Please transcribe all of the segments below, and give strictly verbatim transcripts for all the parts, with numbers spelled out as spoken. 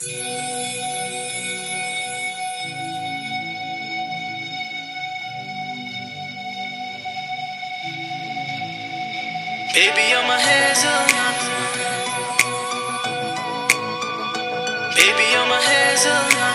Baby, you're my hazelnut. Baby, you're my hazelnut.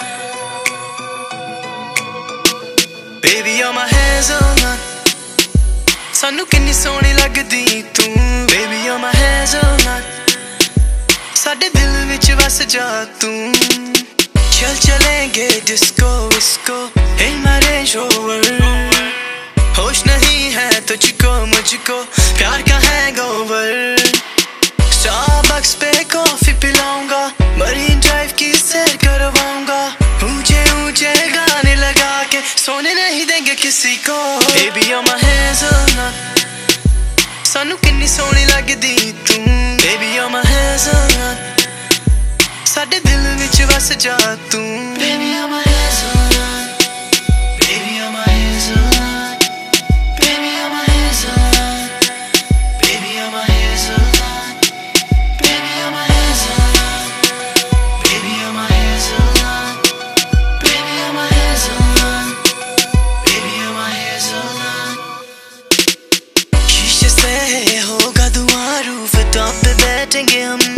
Baby, you're my hazelnut. सानू किन्नी सोहनी लगदी तू. Baby, you're my hazelnut. साडे दिल विच वस जा तू. चल चलेंगे डिस्को विस्को in my Range Rover. होश नहीं है तुझको मुझको प्यार का हैंगओवर. स्टारबक्स पे कॉफी पिलाऊंगा, मरीन ड्राइव की सैर करवाऊंगा. ऊंचे ऊंचे गाने लगा के सोने नहीं देंगे किसी को. Baby, you're my hazelnut. सानू किन्नी सोहनी लगदी तू. Baby, you're my hazelnut. साडे दिल विच वस जा तू. Baby, you're my hazelnut. Baby, you're my hazelnut. Baby, you're my hazelnut. Baby, you're my hazelnut. Baby, you're my hazelnut. Baby, you're my hazelnut. Baby, you're my hazelnut. Baby, you're my hazelnut. शीशे से होगा धुआं, roof top पे बैठेंगे हम.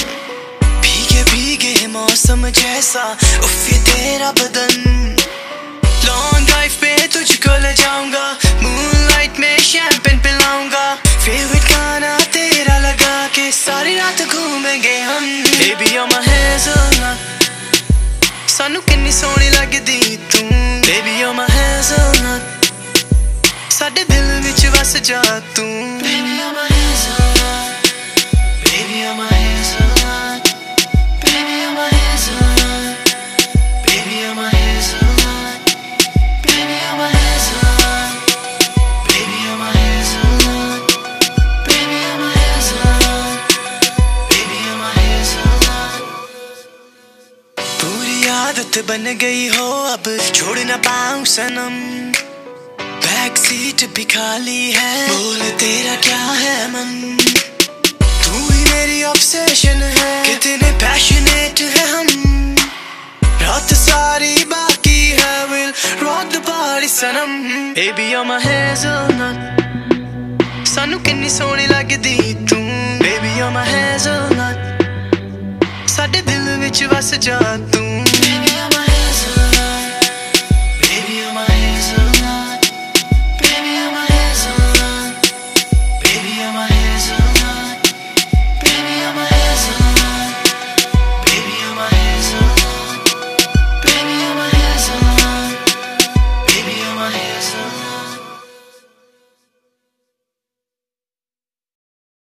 भीगे भीगे मौसम जैसा उफ ये तेरा बदन. लॉन्ग ड्राइव पे तुझको ले जाऊंगा, मूनलाइट में शैंपेन पिलाऊंगा. फेवरेट गाना तेरा लगा के सारी रात घूमेंगे हम. Baby, you're my hazelnut. सानू किन्नी सोहनी लगदी तू. Baby, you're my hazelnut. साडे दिल विच वस जा तू. Baby, you're my hazelnut. Baby, you're my hazelnut. Baby, you're my hazelnut. Baby, you're my hazelnut. Baby, you're my hazelnut. Baby, you're my hazelnut. Baby, you're my hazelnut. Baby, you're my hazelnut. पूरी आदत बन गई हो अब छोड़ ना पाऊं सनम. Back seat भी खाली है, बोल तेरा क्या है मन. तू ही मेरी ऑब्सेशन है, कितने पैशनेट है हम. रात सारी बाकी है, we'll rock the party Sanam. Baby, you're my hazelnut. सानू किन्नी सोहनी लगदी तू. Baby, you're my hazelnut. साडे दिल विच वस जा तू. Baby, you're my